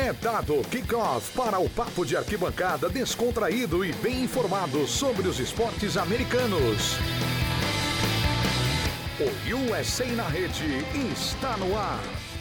É dado kickoff para o papo de arquibancada descontraído e bem informado sobre os esportes americanos. O USA na Rede está no ar.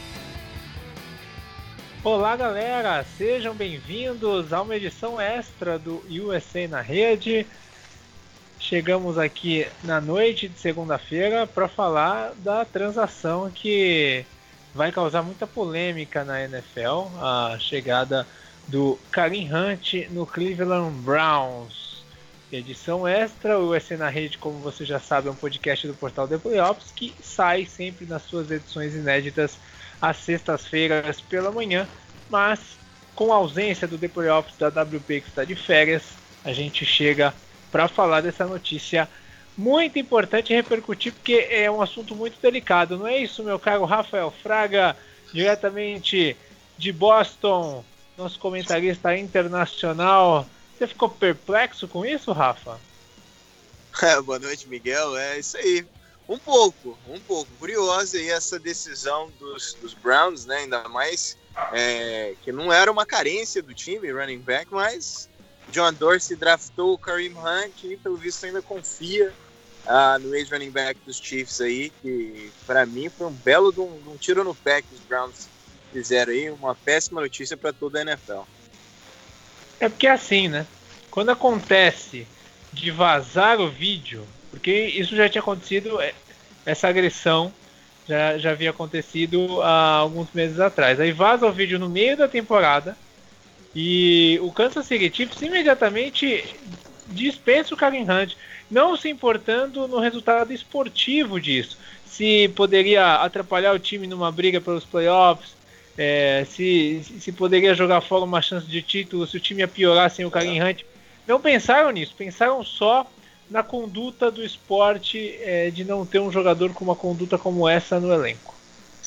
Olá galera, sejam bem-vindos a uma edição extra do USA na Rede. Chegamos aqui na noite de segunda-feira para falar da transação que vai causar muita polêmica na NFL, a chegada do Kareem Hunt no Cleveland Browns. Edição extra, o USA na Rede, como você já sabe, é um podcast do portal The Playoffs que sai sempre nas suas edições inéditas às sextas-feiras pela manhã, mas com a ausência do The Playoffs da WP que está de férias, a gente chega para falar dessa notícia muito importante e repercutir, porque é um assunto muito delicado, não é isso, meu caro Rafael Fraga, diretamente de Boston, nosso comentarista internacional. Você ficou perplexo com isso, Rafa? Boa noite, Miguel. É isso aí. Um pouco curiosa aí essa decisão dos Browns, né? Ainda mais que não era uma carência do time, running back, mas John Dorsey draftou o Kareem Hunt e, pelo visto, ainda confia no ex-running back dos Chiefs aí, que para mim foi um belo de um tiro no pé que os Browns fizeram aí, uma péssima notícia para toda a NFL. É porque é assim, né? Quando acontece de vazar o vídeo, porque isso já tinha acontecido, essa agressão já havia acontecido há alguns meses atrás. Aí vaza o vídeo no meio da temporada e o Kansas City Chiefs imediatamente dispensa o Kareem Hunt, não se importando no resultado esportivo disso, se poderia atrapalhar o time numa briga pelos playoffs, se poderia jogar fora uma chance de título, se o time ia piorar sem o Kareem Hunt. Não pensaram nisso, pensaram só na conduta do esporte, de não ter um jogador com uma conduta como essa no elenco.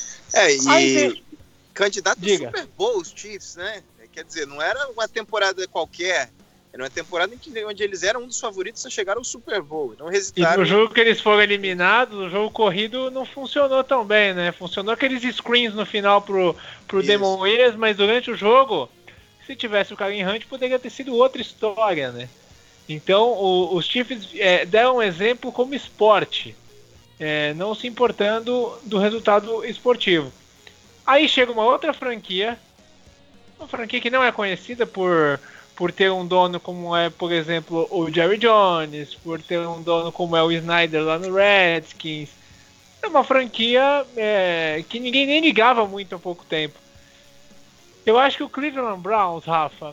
Candidato ao Super Bowl, os Chiefs, né? Quer dizer, não era uma temporada qualquer, era uma temporada onde eles eram um dos favoritos a chegar ao Super Bowl. Não hesitaram. E no jogo que eles foram eliminados, o jogo corrido não funcionou tão bem, né? Funcionou aqueles screens no final pro Damon Williams, mas durante o jogo, se tivesse o Kareem Hunt, poderia ter sido outra história, né? Então, os Chiefs deram um exemplo como esporte, não se importando do resultado esportivo. Aí chega uma outra franquia, uma franquia que não é conhecida por ter um dono como é, por exemplo, o Jerry Jones, por ter um dono como é o Snyder lá no Redskins. É uma franquia que ninguém nem ligava muito há pouco tempo. Eu acho que o Cleveland Browns, Rafa,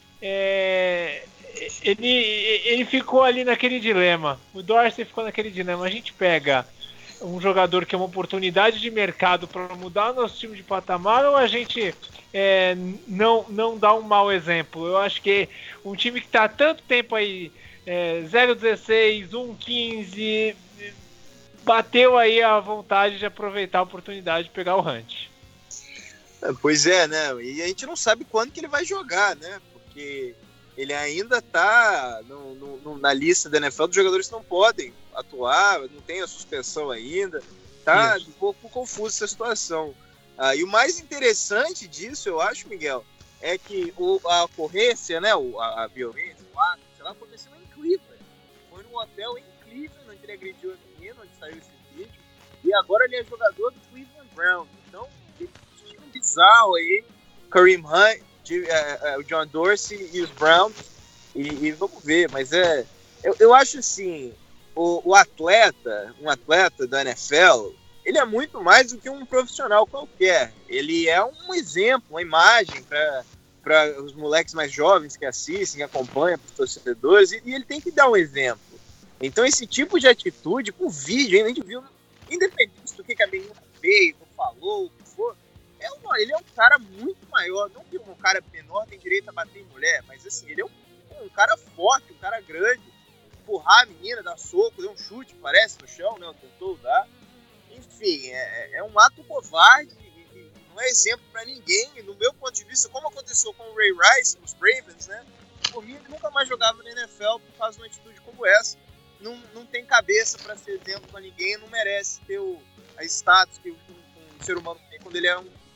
ele ficou ali naquele dilema. O Dorsey ficou naquele dilema. A gente pega um jogador que é uma oportunidade de mercado para mudar o nosso time de patamar, ou a gente não dá um mau exemplo? Eu acho que um time que está há tanto tempo aí, 0-16, 1-15, bateu aí a vontade de aproveitar a oportunidade de pegar o Hunt. Pois é, né? E a gente não sabe quando que ele vai jogar, né? Porque ele ainda está na lista da NFL dos jogadores que não podem atuar, não tem a suspensão ainda. Tá um pouco confusa essa situação. E o mais interessante disso, eu acho, Miguel, é que a ocorrência, né, a violência, aconteceu em Cleveland. Foi num hotel em Cleveland onde ele agrediu a menina, onde saiu esse vídeo. E agora ele é jogador do Cleveland Browns. Então, ele tinha um bizarro aí, Kareem Hunt, o John Dorsey e os Browns, e vamos ver, mas eu acho assim, um atleta da NFL, ele é muito mais do que um profissional qualquer, ele é um exemplo, uma imagem para os moleques mais jovens que assistem, que acompanham, para os torcedores, e ele tem que dar um exemplo. Então esse tipo de atitude, com vídeo, a gente viu, independente do que a menina fez, ou falou, o que for, ele é um cara muito maior, não que um cara menor tem direito a bater em mulher, mas assim, ele é um cara forte, um cara grande, empurrar a menina, dar soco, dar um chute, parece, no chão, né, tentou dar, enfim, é um ato covarde, e não é exemplo pra ninguém, no meu ponto de vista, como aconteceu com o Ray Rice, nos Ravens, né, por mim ele nunca mais jogava na NFL por causa de uma atitude como essa, não tem cabeça pra ser exemplo pra ninguém, não merece ter a status que um ser humano tem quando ele é um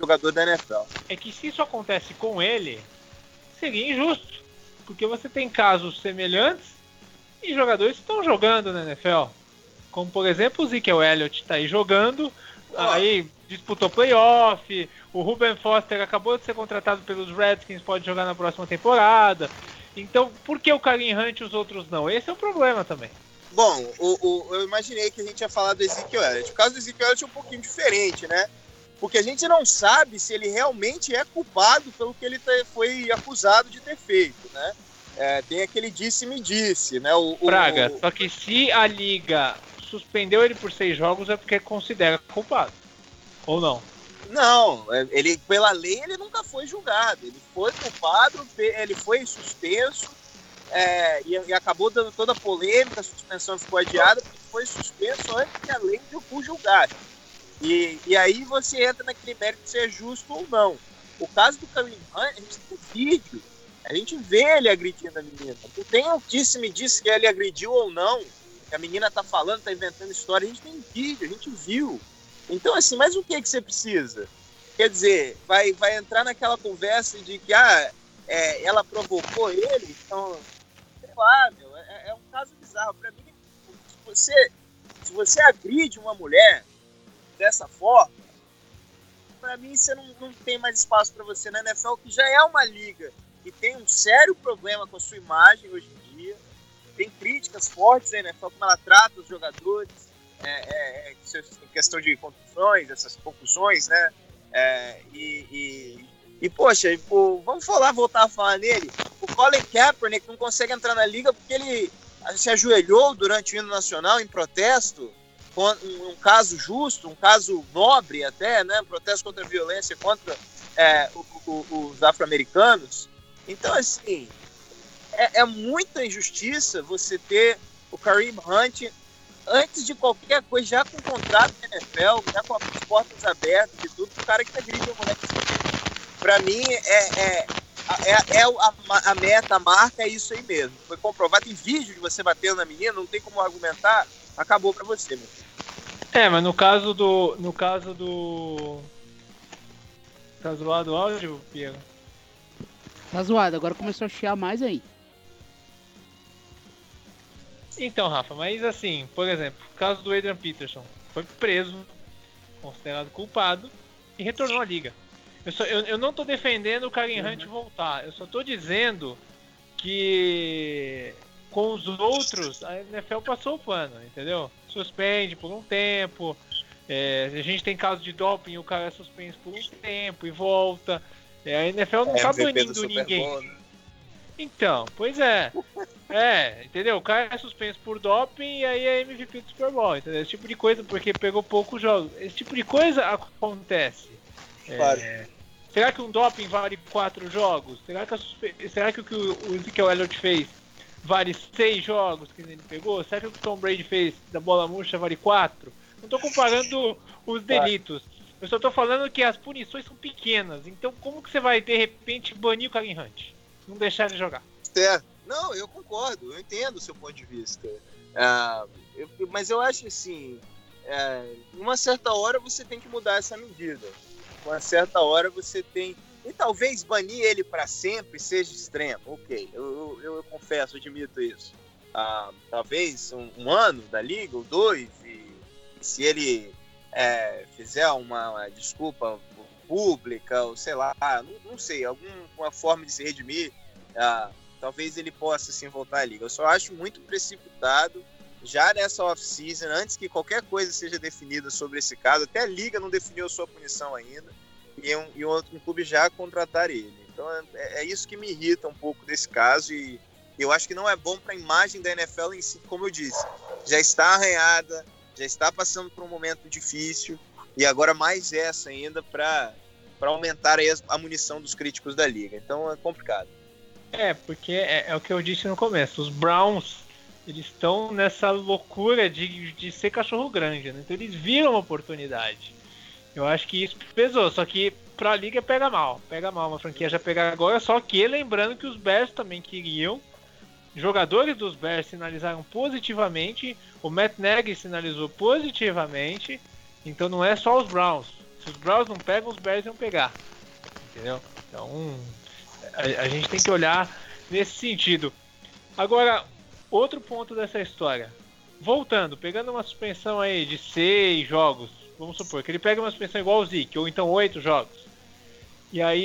jogador da NFL. É que se isso acontece com ele, seria injusto. Porque você tem casos semelhantes e jogadores que estão jogando na NFL. Como, por exemplo, o Ezekiel Elliott está aí jogando, aí disputou playoff, o Ruben Foster acabou de ser contratado pelos Redskins, pode jogar na próxima temporada. Então, por que o Kareem Hunt e os outros não? Esse é o problema também. Bom, eu imaginei que a gente ia falar do Ezekiel Elliott. O caso do Ezekiel Elliott é um pouquinho diferente, né? Porque a gente não sabe se ele realmente é culpado pelo que ele foi acusado de ter feito, né? Tem aquele disse-me-disse, né? Praga, só que se a liga suspendeu ele por 6 jogos é porque considera culpado. Ou não? Não, ele, pela lei ele nunca foi julgado. Ele foi culpado, ele foi suspenso, e acabou dando toda a polêmica, a suspensão ficou adiada, porque foi suspenso antes que a lei o julgasse. E aí você entra naquele mérito de ser justo ou não. O caso do Kareem Hunt, a gente tem vídeo, a gente vê ele agredindo a menina. Não tem o me disse que ele agrediu ou não, que a menina tá falando, tá inventando história, a gente tem vídeo, a gente viu. Então, assim, mas o que você precisa? Quer dizer, vai entrar naquela conversa de que ela provocou ele, então, sei lá, meu, é um caso bizarro. Pra mim, se você agride uma mulher dessa forma, pra mim você não tem mais espaço pra você na NFL, que já é uma liga que tem um sério problema com a sua imagem hoje em dia. Tem críticas fortes na NFL, como ela trata os jogadores, em questão de contusões, essas concussões, né? Poxa, vamos voltar a falar nele. O Colin Kaepernick não consegue entrar na liga porque ele se ajoelhou durante o hino nacional em protesto, um caso justo, um caso nobre até, né? Um protesto contra a violência contra os afro-americanos. Então, assim, é muita injustiça você ter o Kareem Hunt, antes de qualquer coisa, já com o contrato da NFL, já com as portas abertas e tudo, o cara que agride a mulher. Pra mim, a meta, a marca é isso aí mesmo. Foi comprovado, tem vídeo de você batendo na menina, não tem como argumentar, acabou pra você, meu filho. Mas no caso tá zoado o áudio, Piero? Tá zoado, agora começou a chiar mais aí. Então, Rafa, mas assim, por exemplo, o caso do Adrian Peterson, foi preso, considerado culpado e retornou à liga. Eu não tô defendendo o Kareem Hunt voltar, eu só tô dizendo que com os outros a NFL passou o pano, entendeu? Suspende por um tempo, a gente tem caso de doping, o cara é suspenso por um tempo e volta. A NFL não tá banindo ninguém. Então, pois é. Entendeu? O cara é suspenso por doping e aí é MVP do Super Bowl, entendeu? Esse tipo de coisa, porque pegou poucos jogos. Esse tipo de coisa acontece. Claro. Será que um doping vale 4 jogos? Será que o que o Ezekiel Elliott fez vale 6 jogos que ele pegou? Será que o que o Tom Brady fez da bola murcha vale 4? Não tô comparando os delitos. Eu só tô falando que as punições são pequenas. Então como que você vai, de repente, banir o Kareem Hunt? Não deixar ele jogar? Não, eu concordo. Eu entendo o seu ponto de vista. Mas eu acho assim, uma certa hora você tem que mudar essa medida. Uma certa hora você tem... E talvez banir ele para sempre seja extremo. Ok, eu confesso, admito isso. Talvez um ano da liga, ou 2, e se ele fizer uma desculpa pública, ou sei lá, não sei, alguma forma de se redimir, talvez ele possa sim voltar à liga. Eu só acho muito precipitado, já nessa off-season, antes que qualquer coisa seja definida sobre esse caso, até a liga não definiu a sua punição ainda, e um clube já contratar ele. Então é isso que me irrita um pouco desse caso, e eu acho que não é bom para a imagem da NFL em si, como eu disse. Já está arranhada, já está passando por um momento difícil, e agora mais essa ainda para aumentar aí a munição dos críticos da liga. Então é complicado. Porque é o que eu disse no começo. Os Browns, eles estão nessa loucura de ser cachorro grande, né? Então eles viram a oportunidade. Eu acho que isso pesou, só que pra liga pega mal, uma franquia já pegar agora, só que lembrando que os Bears também queriam, jogadores dos Bears sinalizaram positivamente, o Matt Nagy sinalizou positivamente, então não é só os Browns. Se os Browns não pegam, os Bears vão pegar. Entendeu? Então, a gente tem que olhar nesse sentido. Agora, outro ponto dessa história. Voltando, pegando uma suspensão aí de 6 jogos, vamos supor que ele pega uma suspensão igual ao Zeke, ou então 8 jogos. E aí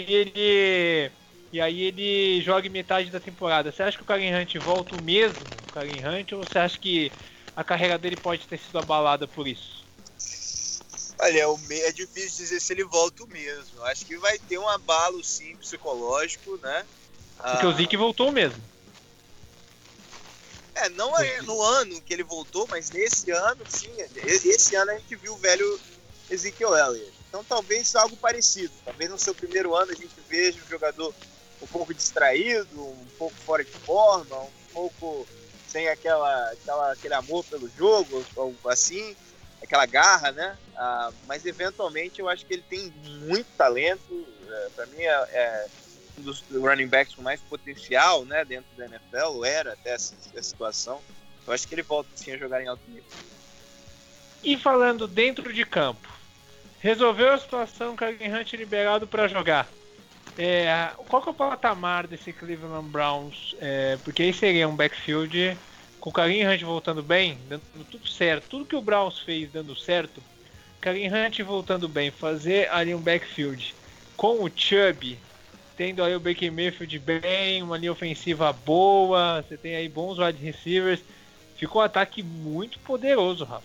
ele joga em metade da temporada. Você acha que o Kareem Hunt volta o mesmo, o Kareem Hunt, ou você acha que a carreira dele pode ter sido abalada por isso? Olha, é difícil dizer se ele volta o mesmo. Acho que vai ter um abalo, sim, psicológico, né? Porque o Zeke voltou mesmo. Não é no ano que ele voltou, mas nesse ano, sim. Esse ano a gente viu o velho Ezekiel Elliott. Então talvez algo parecido. Talvez no seu primeiro ano a gente veja um jogador um pouco distraído, um pouco fora de forma, um pouco sem aquele amor pelo jogo, ou assim, aquela garra, né? Mas eventualmente eu acho que ele tem muito talento. Para mim é um dos running backs com mais potencial, né, dentro da NFL, era até essa situação. Eu acho que ele volta sim a jogar em alto nível. E falando dentro de campo, resolveu a situação, Kareem Hunt liberado para jogar. Qual que é o patamar desse Cleveland Browns? Porque aí seria um backfield com o Kareem Hunt voltando bem, dando tudo certo. Tudo que o Browns fez dando certo, Kareem Hunt voltando bem, fazer ali um backfield com o Chubb, tendo aí o Baker Mayfield bem, uma linha ofensiva boa, você tem aí bons wide receivers. Ficou um ataque muito poderoso, Rafa.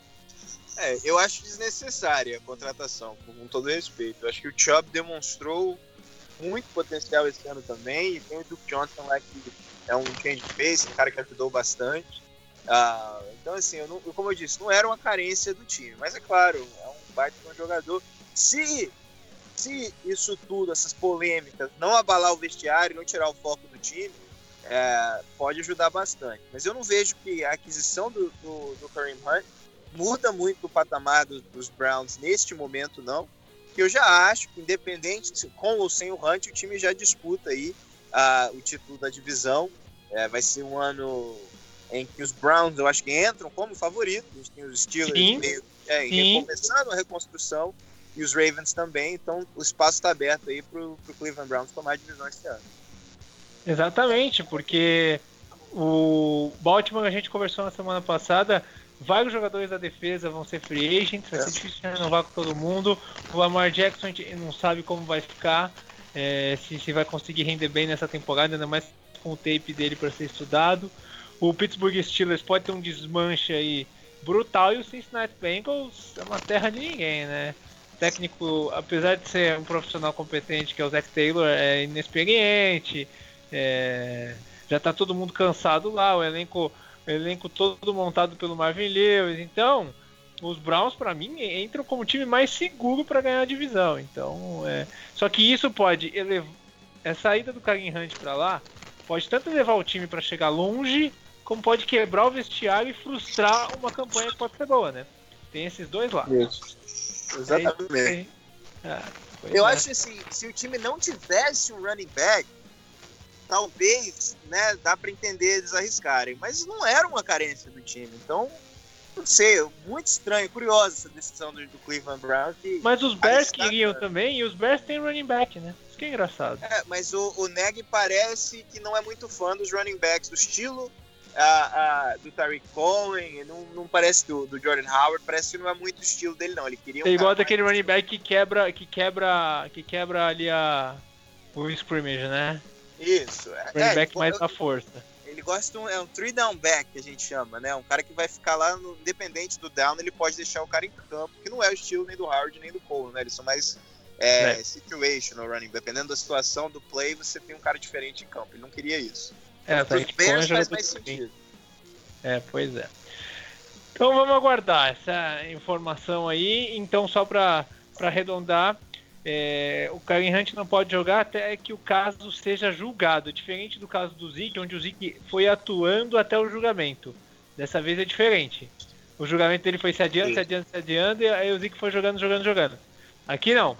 Eu acho desnecessária a contratação, com todo respeito. Eu acho que o Chubb demonstrou muito potencial esse ano também, e tem o Duke Johnson lá que é um change face, um cara que ajudou bastante. Então, assim, como eu disse, não era uma carência do time, mas é claro, é um baita de um jogador. Se isso tudo, essas polêmicas, não abalar o vestiário, não tirar o foco do time, pode ajudar bastante. Mas eu não vejo que a aquisição do Kareem Hunt muda muito o patamar dos Browns neste momento, não. Que eu já acho que, independente, com ou sem o Hunt, o time já disputa aí o título da divisão. Vai ser um ano em que os Browns, eu acho que entram como favoritos. A gente tem os Steelers meio recomeçando a reconstrução, e os Ravens também. Então o espaço está aberto aí para o Cleveland Browns tomar a divisão esse ano. Exatamente, porque o Baltimore, a gente conversou na semana passada, vários jogadores da defesa vão ser free agents, vai ser difícil renovar com todo mundo. O Lamar Jackson, a gente não sabe como vai ficar, se vai conseguir render bem nessa temporada, ainda mais com o tape dele para ser estudado. O Pittsburgh Steelers pode ter um desmanche aí brutal, e o Cincinnati Bengals é uma terra de ninguém, né? O técnico, apesar de ser um profissional competente, que é o Zach Taylor, é inexperiente, já tá todo mundo cansado lá, o elenco todo montado pelo Marvin Lewis. Então, os Browns, para mim, entram como o time mais seguro para ganhar a divisão. Então, só que isso pode elevar, a saída do Kareem Hunt para lá pode tanto levar o time para chegar longe, como pode quebrar o vestiário e frustrar uma campanha que pode ser boa, né? Tem esses dois lados. Isso. Exatamente. Eu acho assim, se o time não tivesse um running back, talvez, né, dá para entender eles arriscarem, mas não era uma carência do time. Então, não sei, muito estranho, curiosa essa decisão do Cleveland Browns. Mas os Bears queriam também, e os Bears têm running back, né? Isso que é engraçado. Mas o Nagy parece que não é muito fã dos running backs, do estilo do Tariq Cohen, não parece do Jordan Howard, parece que não é muito o estilo dele, não. Ele queria é igual daquele running back que quebra ali o scrimmage, né? Isso. Running back mais na força. Ele gosta um 3-down back, que a gente chama, né? Um cara que vai ficar lá, independente do down, ele pode deixar o cara em campo, que não é o estilo nem do Howard nem do Cole, né? Eles são mais situational running. Dependendo da situação do play, você tem um cara diferente em campo. Ele não queria isso. Os Bears faz mais sentido. Pois é. Então vamos aguardar essa informação aí. Então, só para arredondar, o Kareem Hunt não pode jogar até que o caso seja julgado. Diferente do caso do Zeke, onde o Zeke foi atuando até o julgamento. Dessa vez é diferente. O julgamento dele foi se adiando, e aí o Zeke foi jogando. Aqui não.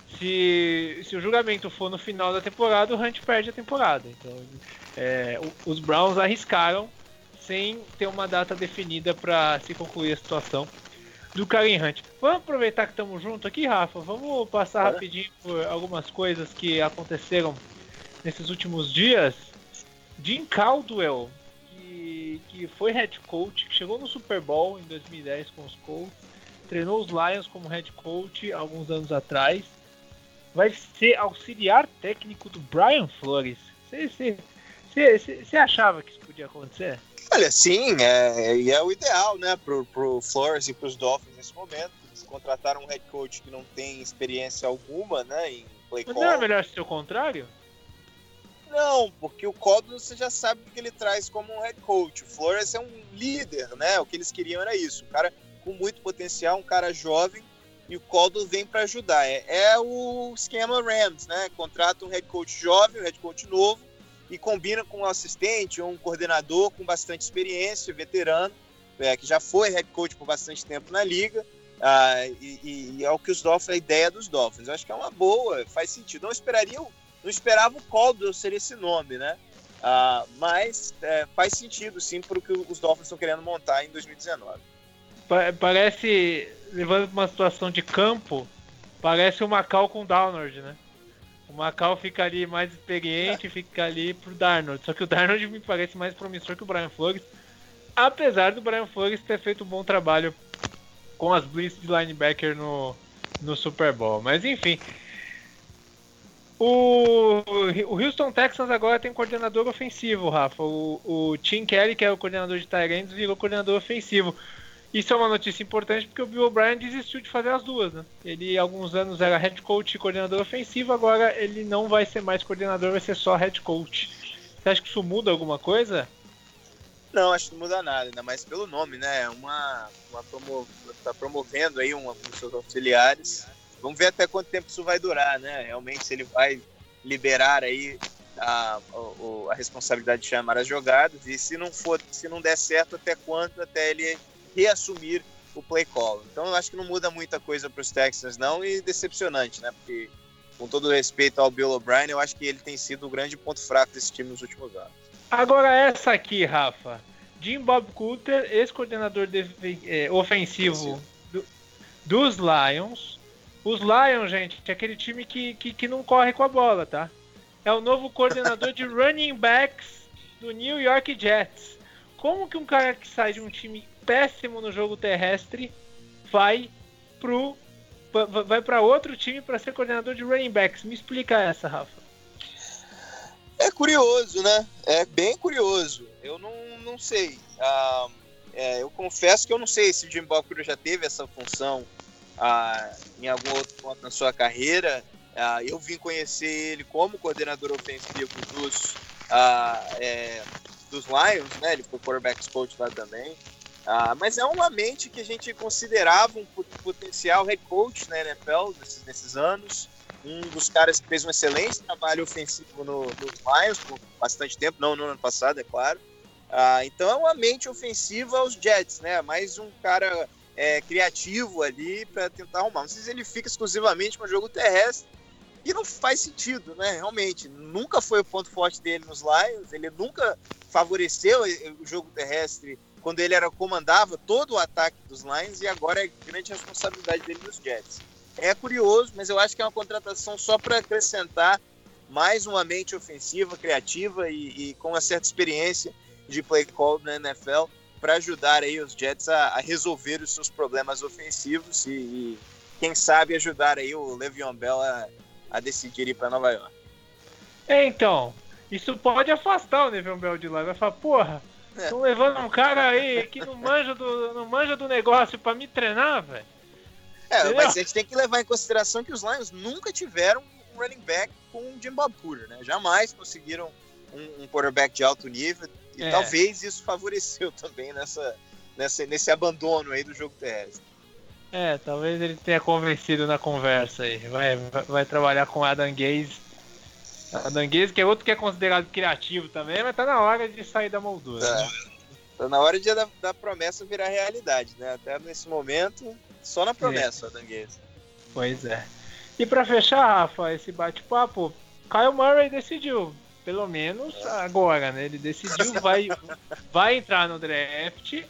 Se o julgamento for no final da temporada, o Hunt perde a temporada. Então, os Browns arriscaram sem ter uma data definida para se concluir a situação. do Karen Hunt. Vamos aproveitar que estamos juntos aqui, Rafa. Vamos passar rapidinho por algumas coisas que aconteceram nesses últimos dias. Jim Caldwell, que foi head coach, que chegou no Super Bowl em 2010 com os Colts, treinou os Lions como head coach alguns anos atrás, vai ser auxiliar técnico do Brian Flores. Você achava que isso podia acontecer? Olha, sim, é o ideal, né, pro Flores e pros Dolphins nesse momento. Eles contrataram um head coach que não tem experiência alguma, né, em play call. Mas não é melhor ser o contrário? Não, porque o Caldwell você já sabe o que ele traz como um head coach. O Flores é um líder, né? O que eles queriam era isso. Um cara com muito potencial, um cara jovem, e o Caldwell vem para ajudar. É o esquema Rams, né? Contrata um head coach jovem, um head coach novo, e combina com um assistente ou um coordenador com bastante experiência, veterano, que já foi head coach por bastante tempo na liga. E é o que os Dolphins, a ideia dos Dolphins. Eu acho que é uma boa, faz sentido. Não esperava o Caldwell ser esse nome, né? Mas faz sentido, sim, para o que os Dolphins estão querendo montar em 2019. Parece, levando para uma situação de campo, parece o Macau com o Darnold, né? O Macau fica ali mais experiente, fica ali pro Darnold. Só que o Darnold me parece mais promissor que o Brian Flores, apesar do Brian Flores ter feito um bom trabalho com as blitz de linebacker no Super Bowl. Mas enfim... O Houston Texans agora tem coordenador ofensivo, Rafa. O Tim Kelly, que é o coordenador de tight ends, virou coordenador ofensivo. Isso é uma notícia importante porque o Bill O'Brien desistiu de fazer as duas, né? Ele há alguns anos era head coach e coordenador ofensivo, agora ele não vai ser mais coordenador, vai ser só head coach. Você acha que isso muda alguma coisa? Não, acho que não muda nada, ainda mais pelo nome, né? Tá promovendo aí um dos seus auxiliares. Vamos ver até quanto tempo isso vai durar, né? Realmente, se ele vai liberar aí a responsabilidade de chamar as jogadas, e se não der certo, até quando, até ele reassumir o play call. Então, eu acho que não muda muita coisa para os Texans, não, e decepcionante, né? Porque, com todo respeito ao Bill O'Brien, eu acho que ele tem sido o grande ponto fraco desse time nos últimos anos. Agora essa aqui, Rafa. Jim Bob Coulter, ex-coordenador ofensivo dos Lions. Os Lions, gente, é aquele time que não corre com a bola, tá? É o novo coordenador de running backs do New York Jets. Como que um cara que sai de um time péssimo no jogo terrestre vai para outro time para ser coordenador de running backs? Me explica essa, Rafa. É curioso, né? É bem curioso. Eu não sei. Eu confesso que eu não sei se o Jim Bob Coulter já teve essa função em algum outro ponto na sua carreira. Eu vim conhecer ele como coordenador ofensivo dos Lions, né? Ele foi quarterback coach lá também. Mas é uma mente que a gente considerava um potencial head coach na NFL nesses anos. Um dos caras que fez um excelente trabalho ofensivo nos Lions por bastante tempo, não no ano passado, é claro. Então é uma mente ofensiva aos Jets, né? Mais um cara criativo ali para tentar arrumar. Não sei se ele fica exclusivamente com o jogo terrestre, e não faz sentido, né? Realmente, nunca foi o ponto forte dele nos Lions, ele nunca favoreceu o jogo terrestre quando ele comandava todo o ataque dos Lions, e agora é grande responsabilidade dele nos Jets. É curioso, mas eu acho que é uma contratação só para acrescentar mais uma mente ofensiva, criativa e com uma certa experiência de play call na NFL, para ajudar aí os Jets a resolver os seus problemas ofensivos e quem sabe ajudar aí o Le'Veon Bell a decidir ir para Nova York. Então, isso pode afastar o Le'Veon Bell de lá. Vai falar, porra, estão levando um cara aí que não manja do negócio para me treinar, velho. Mas a gente tem que levar em consideração que os Lions nunca tiveram um running back com o Jim Bob Coulter, né? Jamais conseguiram um quarterback de alto nível, e talvez isso favoreceu também nesse abandono aí do jogo terrestre. Talvez ele tenha convencido na conversa aí. Vai trabalhar com Adam Gase. Adam Gase, que é outro que é considerado criativo também, mas tá na hora de sair da moldura. Né? Tá na hora da promessa virar realidade, né? Até nesse momento, só na promessa, Adam Gase. Pois é. E pra fechar, Rafa, esse bate-papo, Kyle Murray decidiu. Pelo menos agora, né? Ele decidiu, vai entrar no draft,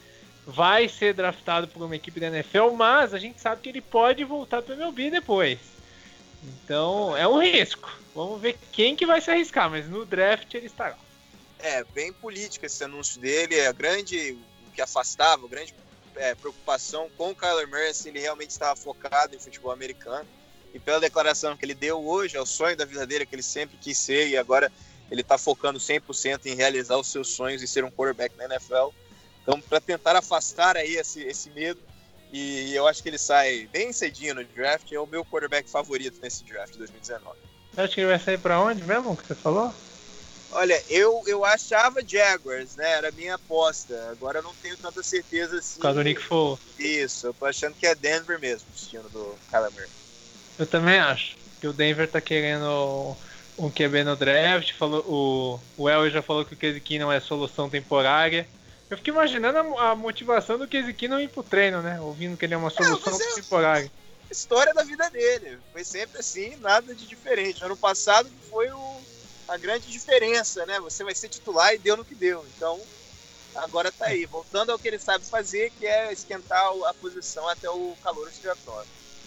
vai ser draftado por uma equipe da NFL, mas a gente sabe que ele pode voltar para o MLB depois. Então é um risco. Vamos ver quem que vai se arriscar, mas no draft ele estará. Bem político esse anúncio dele. O que afastava, a grande preocupação com o Kyler Murray, se ele realmente estava focado em futebol americano. E pela declaração que ele deu hoje, é o sonho da vida dele, que ele sempre quis ser, e agora ele está focando 100% em realizar os seus sonhos e ser um quarterback na NFL. Então, para tentar afastar aí esse medo, e eu acho que ele sai bem cedinho no draft, é o meu quarterback favorito nesse draft de 2019. Você acha que ele vai sair para onde mesmo, que você falou? Olha, eu achava Jaguars, né? Era a minha aposta. Agora eu não tenho tanta certeza assim. Por causa do Nick Foles. Isso, eu tô achando que é Denver mesmo, o destino do Kyler Murray. Eu também acho que o Denver tá querendo um QB no draft. O Elway já falou que o Case Keenum é solução temporária. Eu fico imaginando a motivação do Case Keenum ir pro treino, né? Ouvindo que ele é uma solução temporária. História da vida dele. Foi sempre assim, nada de diferente. Ano passado foi a grande diferença, né? Você vai ser titular e deu no que deu. Então, agora tá aí. Voltando ao que ele sabe fazer, que é esquentar a posição até o calor respiratório.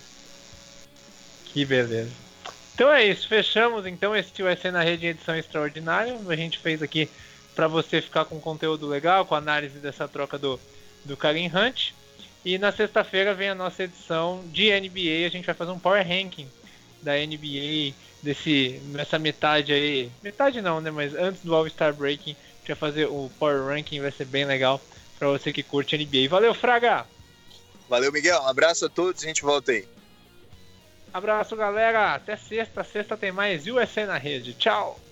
Que beleza. Então é isso. Fechamos então esse USA na Rede em edição extraordinária. A gente fez aqui para você ficar com conteúdo legal, com análise dessa troca do Kareem Hunt. E na sexta-feira vem a nossa edição de NBA. A gente vai fazer um Power Ranking da NBA nessa metade aí. Metade não, né? Mas antes do All-Star Break, a gente vai fazer o Power Ranking. Vai ser bem legal para você que curte NBA. Valeu, Fraga! Valeu, Miguel. Um abraço a todos e a gente volta aí. Abraço, galera. Até sexta. Sexta tem mais USA na Rede. Tchau!